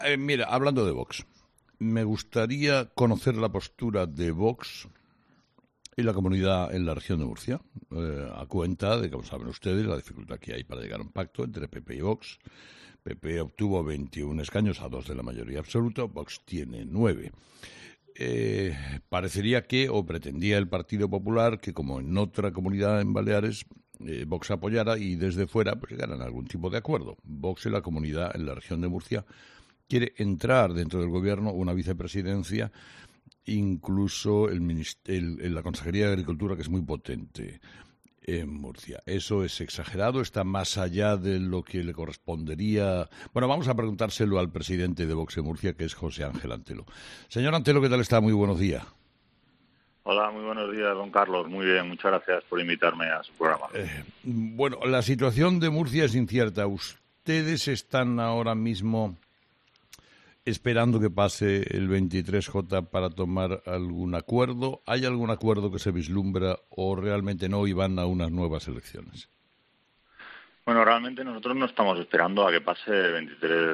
Mira, hablando de Vox, me gustaría conocer la postura de Vox y la comunidad en la región de Murcia, a cuenta de, como saben ustedes, la dificultad que hay para llegar a un pacto entre PP y Vox. PP obtuvo 21 escaños a 2 de la mayoría absoluta, Vox tiene 9. Parecería que, o pretendía el Partido Popular, que como en otra comunidad en Baleares, Vox apoyara y desde fuera pues llegaran a algún tipo de acuerdo. Vox y la comunidad en la región de Murcia quiere entrar dentro del gobierno una vicepresidencia, incluso la Consejería de Agricultura, que es muy potente en Murcia. ¿Eso es exagerado? ¿Está más allá de lo que le correspondería? Bueno, vamos a preguntárselo al presidente de Vox en Murcia, que es José Ángel Antelo. Señor Antelo, ¿qué tal está? Muy buenos días. Hola, muy buenos días, don Carlos. Muy bien, muchas gracias por invitarme a su programa. Bueno, la situación de Murcia es incierta. ¿Ustedes están ahora mismo esperando que pase el 23J para tomar algún acuerdo? ¿Hay algún acuerdo que se vislumbra o realmente no y van a unas nuevas elecciones? Bueno, realmente nosotros no estamos esperando a que pase el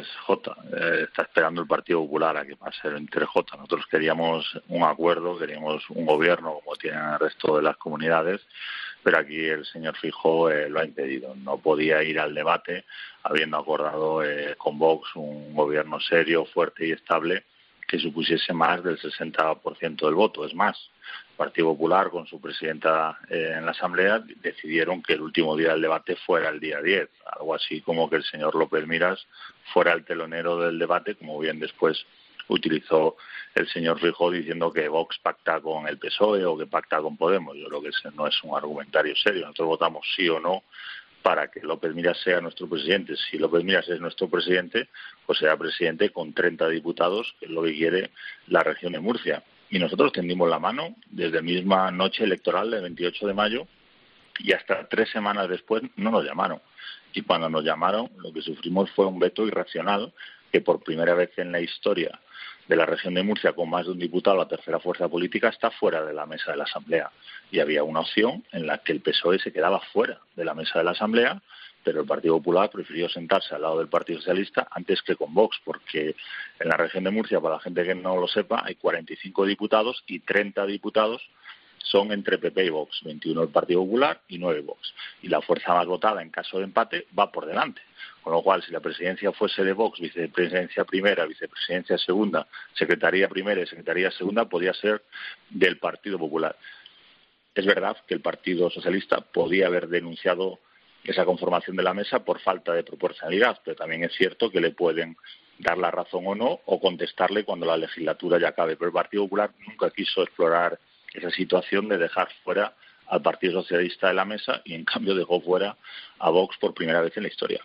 23J. Está esperando el Partido Popular a que pase el 23J. Nosotros queríamos un acuerdo, queríamos un gobierno como tienen el resto de las comunidades, pero aquí el señor Feijóo lo ha impedido. No podía ir al debate habiendo acordado con Vox un gobierno serio, fuerte y estable que supusiese más del 60% del voto. Es más, el Partido Popular, con su presidenta en la Asamblea, decidieron que el último día del debate fuera el día 10, algo así como que el señor López Miras fuera el telonero del debate, como bien después utilizó el señor Feijóo diciendo que Vox pacta con el PSOE o que pacta con Podemos. Yo creo que ese no es un argumentario serio. Nosotros votamos sí o no para que López Miras sea nuestro presidente. Si López Miras es nuestro presidente, pues será presidente con 30 diputados, que es lo que quiere la región de Murcia. Y nosotros tendimos la mano desde la misma noche electoral del 28 de mayo y hasta 3 semanas después no nos llamaron. Y cuando nos llamaron, lo que sufrimos fue un veto irracional que por primera vez en la historia de la región de Murcia, con más de un diputado, la tercera fuerza política, está fuera de la mesa de la Asamblea. Y había una opción en la que el PSOE se quedaba fuera de la mesa de la Asamblea, pero el Partido Popular prefirió sentarse al lado del Partido Socialista antes que con Vox, porque en la región de Murcia, para la gente que no lo sepa, hay 45 diputados y 30 diputados son entre PP y Vox, 21 el Partido Popular y 9 Vox. Y la fuerza más votada en caso de empate va por delante. Con lo cual, si la presidencia fuese de Vox, vicepresidencia primera, vicepresidencia segunda, secretaría primera y secretaría segunda, podría ser del Partido Popular. Es verdad que el Partido Socialista podía haber denunciado esa conformación de la mesa por falta de proporcionalidad, pero también es cierto que le pueden dar la razón o no, o contestarle cuando la legislatura ya acabe. Pero el Partido Popular nunca quiso explorar esa situación de dejar fuera al Partido Socialista de la mesa y en cambio dejó fuera a Vox por primera vez en la historia.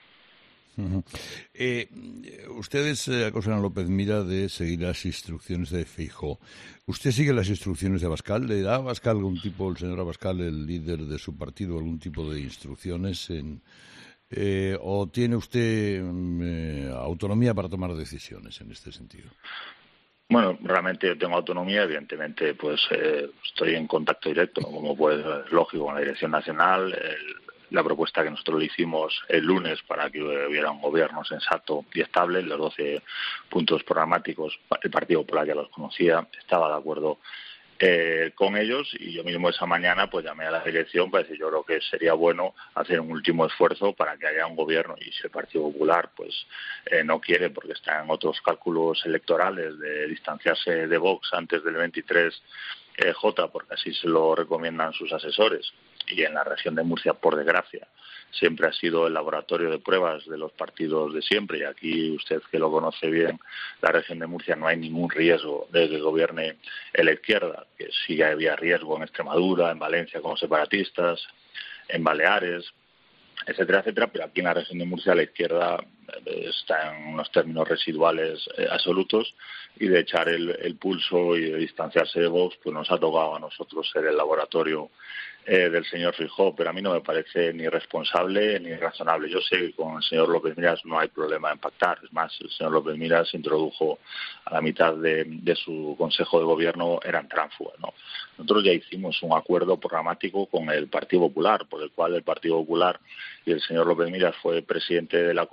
Ustedes acusan a López Mira de seguir las instrucciones de Feijóo. ¿Usted sigue las instrucciones de Abascal? ¿Le da a Abascal el señor Abascal, el líder de su partido, algún tipo de instrucciones o tiene usted autonomía para tomar decisiones en este sentido? Bueno, realmente yo tengo autonomía, evidentemente pues estoy en contacto directo, como pues es lógico, con la Dirección Nacional. La propuesta que nosotros le hicimos el lunes para que hubiera un gobierno sensato y estable, los 12 puntos programáticos, el Partido Popular ya los conocía, estaba de acuerdo con ellos, y yo mismo esa mañana pues llamé a la dirección para decir yo creo que sería bueno hacer un último esfuerzo para que haya un gobierno, y si el Partido Popular pues no quiere porque está en otros cálculos electorales de distanciarse de Vox antes del 23J, porque así se lo recomiendan sus asesores, y en la región de Murcia, por desgracia, siempre ha sido el laboratorio de pruebas de los partidos de siempre, y aquí usted que lo conoce bien, la región de Murcia no hay ningún riesgo de que gobierne la izquierda, que sí había riesgo en Extremadura, en Valencia con los separatistas, en Baleares, etcétera, etcétera, pero aquí en la región de Murcia la izquierda está en unos términos residuales absolutos, y de echar el pulso y de distanciarse de Vox, pues nos ha tocado a nosotros ser el laboratorio del señor Feijóo, pero a mí no me parece ni responsable ni razonable. Yo sé que con el señor López Miras no hay problema en pactar. Es más, el señor López Miras introdujo a la mitad de su Consejo de Gobierno, eran tránsfugas, ¿no? Nosotros ya hicimos un acuerdo programático con el Partido Popular, por el cual el Partido Popular y el señor López Miras fue presidente de la comunidad,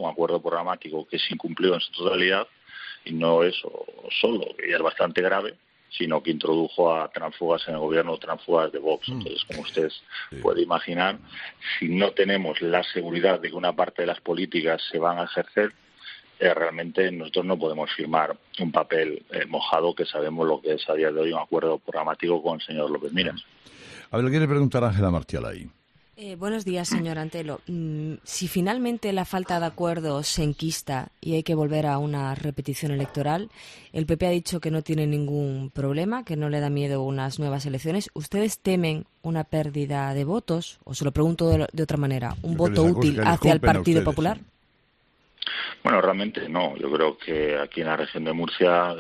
un acuerdo programático que se incumplió en su totalidad, y no eso solo, que ya es bastante grave, sino que introdujo a tránsfugas en el gobierno, tránsfugas de Vox. Entonces, como usted puede imaginar, si no tenemos la seguridad de que una parte de las políticas se van a ejercer, realmente nosotros no podemos firmar un papel mojado, que sabemos lo que es a día de hoy un acuerdo programático con el señor López Miras. A ver, le quiere preguntar Ángela Martial ahí. Buenos días, señor Antelo. Si finalmente la falta de acuerdo se enquista y hay que volver a una repetición electoral, el PP ha dicho que no tiene ningún problema, que no le da miedo unas nuevas elecciones. ¿Ustedes temen una pérdida de votos? O se lo pregunto de otra manera, ¿un voto útil hacia el Partido Popular? Bueno, realmente no. Yo creo que aquí en la región de Murcia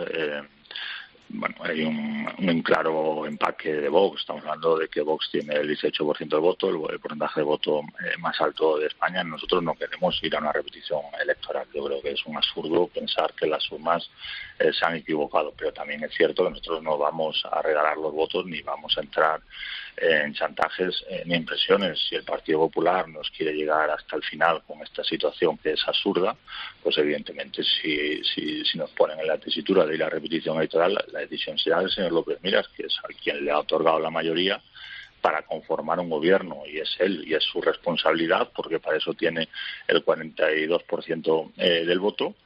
hay un claro empaque de Vox. Estamos hablando de que Vox tiene el 18% de voto, el porcentaje de voto más alto de España. Nosotros no queremos ir a una repetición electoral. Yo creo que es un absurdo pensar que las urnas se han equivocado, pero también es cierto que nosotros no vamos a regalar los votos ni vamos a entrar en chantajes ni en presiones. Si el Partido Popular nos quiere llegar hasta el final con esta situación que es absurda, pues evidentemente si nos ponen en la tesitura de ir a repetición electoral, la decisión será del señor López Miras, que es a quien le ha otorgado la mayoría para conformar un gobierno, y es él, y es su responsabilidad, porque para eso tiene el 42% del voto,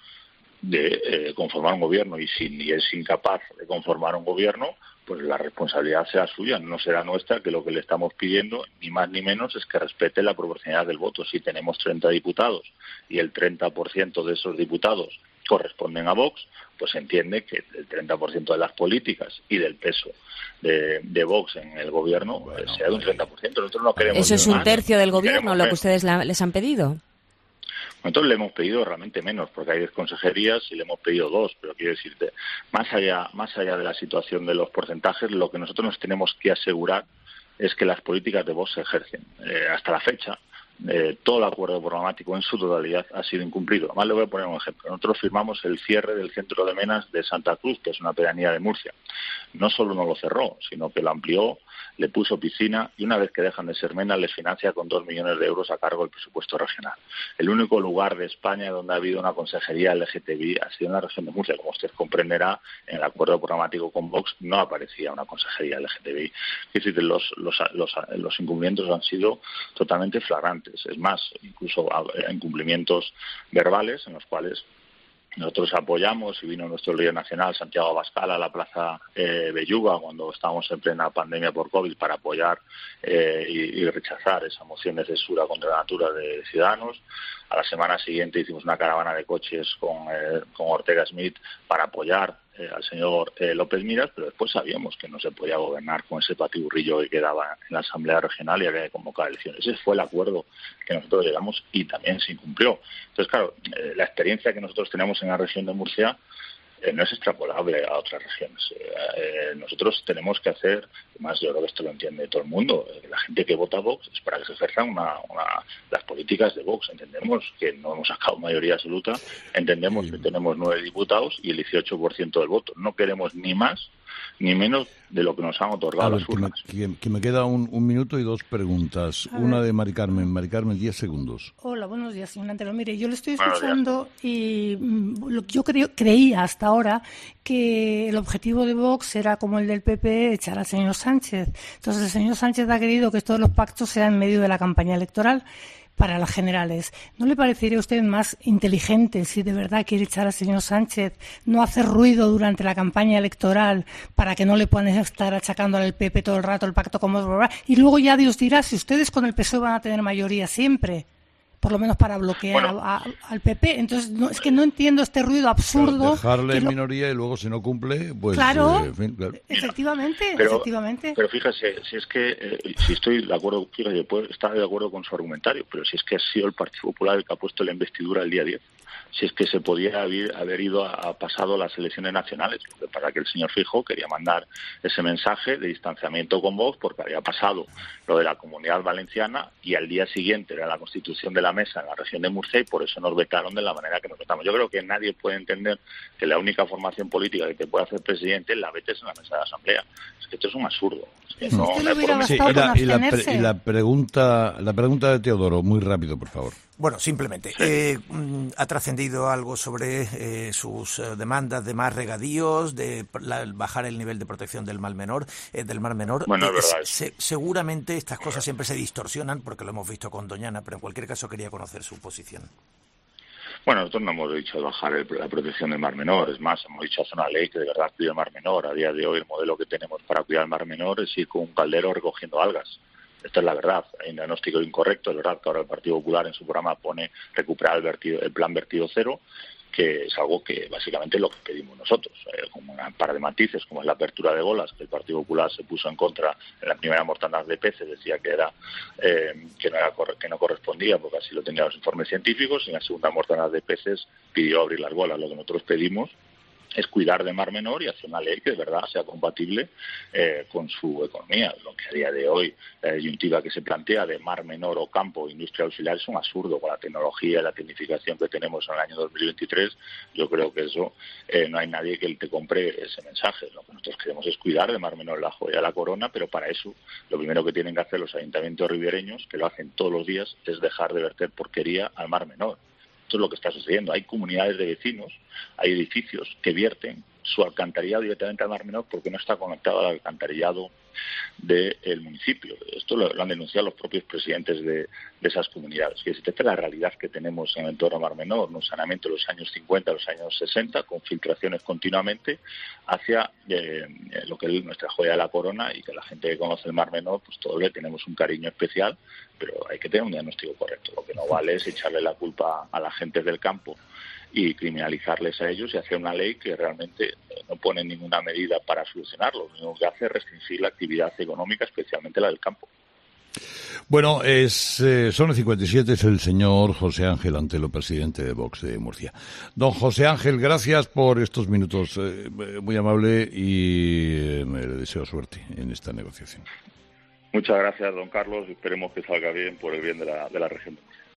de conformar un gobierno. Y si es incapaz de conformar un gobierno, pues la responsabilidad será suya, no será nuestra, que lo que le estamos pidiendo, ni más ni menos, es que respete la proporcionalidad del voto. Si tenemos 30 diputados y el 30% de esos diputados corresponden a Vox, pues se entiende que el 30% de las políticas y del peso de Vox en el gobierno sea de un 30%. Nosotros no queremos... ¿Eso es un tercio del gobierno, lo que ustedes les han pedido? Nosotros le hemos pedido realmente menos, porque hay 10 consejerías y le hemos pedido 2, pero quiero decirte, más allá de la situación de los porcentajes, lo que nosotros nos tenemos que asegurar es que las políticas de Vox se ejercen. Hasta la fecha, todo el acuerdo programático en su totalidad ha sido incumplido. Además, le voy a poner un ejemplo. Nosotros firmamos el cierre del centro de Menas de Santa Cruz, que es una pedanía de Murcia. No solo no lo cerró, sino que lo amplió, le puso piscina, y una vez que dejan de ser Menas, les financia con 2 millones de euros a cargo del presupuesto regional. El único lugar de España donde ha habido una consejería LGTBI ha sido en la región de Murcia. Como usted comprenderá, en el acuerdo programático con Vox no aparecía una consejería LGTBI. Es decir, los incumplimientos han sido totalmente flagrantes. Es más, incluso incumplimientos verbales en los cuales nosotros apoyamos, y vino nuestro líder nacional, Santiago Abascal, a la Plaza Belluga cuando estábamos en plena pandemia por COVID para apoyar y rechazar esa moción de censura contra la natura de Ciudadanos. A la semana siguiente hicimos una caravana de coches con Ortega Smith para apoyar al señor López Miras, pero después sabíamos que no se podía gobernar con ese patiburrillo que quedaba en la Asamblea Regional y había que convocar elecciones. Ese fue el acuerdo que nosotros llegamos y también se incumplió. Entonces, claro, la experiencia que nosotros tenemos en la región de Murcia no es extrapolable a otras regiones. Nosotros tenemos que hacer, además yo creo que esto lo entiende todo el mundo, la gente que vota Vox es para que se ejerzan las políticas de Vox. Entendemos que no hemos sacado mayoría absoluta, entendemos que tenemos 9 diputados y el 18% del voto. No queremos ni más ni menos de lo que nos han otorgado las urnas. Que me queda un minuto y 2 preguntas. Una de Mari Carmen. Mari Carmen, 10 segundos. Hola, buenos días, señor Antelo. Mire, yo le estoy escuchando y yo creía hasta ahora que el objetivo de Vox era como el del PP, echar al señor Sánchez. Entonces el señor Sánchez ha querido que todos los pactos sean en medio de la campaña electoral para las generales. ¿No le parecería a usted más inteligente, si de verdad quiere echar al señor Sánchez, no hacer ruido durante la campaña electoral para que no le puedan estar achacando al PP todo el rato el pacto con Vox? Y luego ya Dios dirá si ustedes con el PSOE van a tener mayoría siempre, por lo menos para bloquear al PP. Entonces, es que no entiendo este ruido absurdo. Claro, dejarle en minoría y luego si no cumple, pues... Claro, en fin, claro. Efectivamente. Pero fíjese, si es que, si estoy de acuerdo, fíjese, puedo estar de acuerdo con su argumentario, pero si es que ha sido el Partido Popular el que ha puesto la investidura el día 10. Si es que se podía haber ido a pasado las elecciones nacionales, porque para que el señor Feijóo quería mandar ese mensaje de distanciamiento con Vox porque había pasado lo de la Comunidad Valenciana y al día siguiente era la constitución de la mesa en la región de Murcia y por eso nos vetaron de la manera que nos vetamos. Yo creo que nadie puede entender que la única formación política que te puede hacer presidente la vetes en la mesa de la Asamblea. Es que esto es un absurdo. Es que y la pregunta de Teodoro, muy rápido, por favor. Bueno, simplemente, ¿ha trascendido algo sobre sus demandas de más regadíos, de bajar el nivel de protección del Mar Menor? Bueno, es verdad. Seguramente estas cosas siempre se distorsionan, porque lo hemos visto con Doñana, pero en cualquier caso quería conocer su posición. Bueno, nosotros no hemos dicho bajar la protección del Mar Menor, es más, hemos dicho hacer una ley que de verdad cuide el Mar Menor. A día de hoy el modelo que tenemos para cuidar el Mar Menor es ir con un caldero recogiendo algas. Esta es la verdad, hay un diagnóstico incorrecto, es verdad que ahora el Partido Popular en su programa pone recuperar el plan vertido cero, que es algo que básicamente es lo que pedimos nosotros, como un par de matices, como es la apertura de bolas, que el Partido Popular se puso en contra en la primera mortandad de peces, decía que no correspondía, porque así lo tenían los informes científicos, y en la segunda mortandad de peces pidió abrir las bolas. Lo que nosotros pedimos es cuidar de Mar Menor y hacer una ley que de verdad sea compatible con su economía. Lo que a día de hoy, la disyuntiva que se plantea de Mar Menor o campo, industria auxiliar, es un absurdo. Con la tecnología y la tecnificación que tenemos en el año 2023, yo creo que eso no hay nadie que te compre ese mensaje. Lo que nosotros queremos es cuidar de Mar Menor, la joya de la corona, pero para eso lo primero que tienen que hacer los ayuntamientos ribereños, que lo hacen todos los días, es dejar de verter porquería al Mar Menor. Esto es lo que está sucediendo. Hay comunidades de vecinos, hay edificios que vierten su alcantarillado directamente al Mar Menor porque no está conectado al alcantarillado del municipio. Esto lo han denunciado los propios presidentes de esas comunidades. Que esta es la realidad que tenemos en el entorno Mar Menor, un saneamiento de los años 50 a los años 60, con filtraciones continuamente hacia lo que es nuestra joya de la corona, y que la gente que conoce el Mar Menor, pues todos le tenemos un cariño especial, pero hay que tener un diagnóstico correcto. Lo que no vale es echarle la culpa a la gente del campo y criminalizarles a ellos y hacer una ley que realmente no pone ninguna medida para solucionarlo. Lo único que hace es restringir la actividad económica, especialmente la del campo. Bueno, son las 57, es el señor José Ángel Antelo, presidente de Vox de Murcia. Don José Ángel, gracias por estos minutos, muy amable, y le deseo suerte en esta negociación. Muchas gracias, don Carlos, esperemos que salga bien por el bien de la región de Murcia.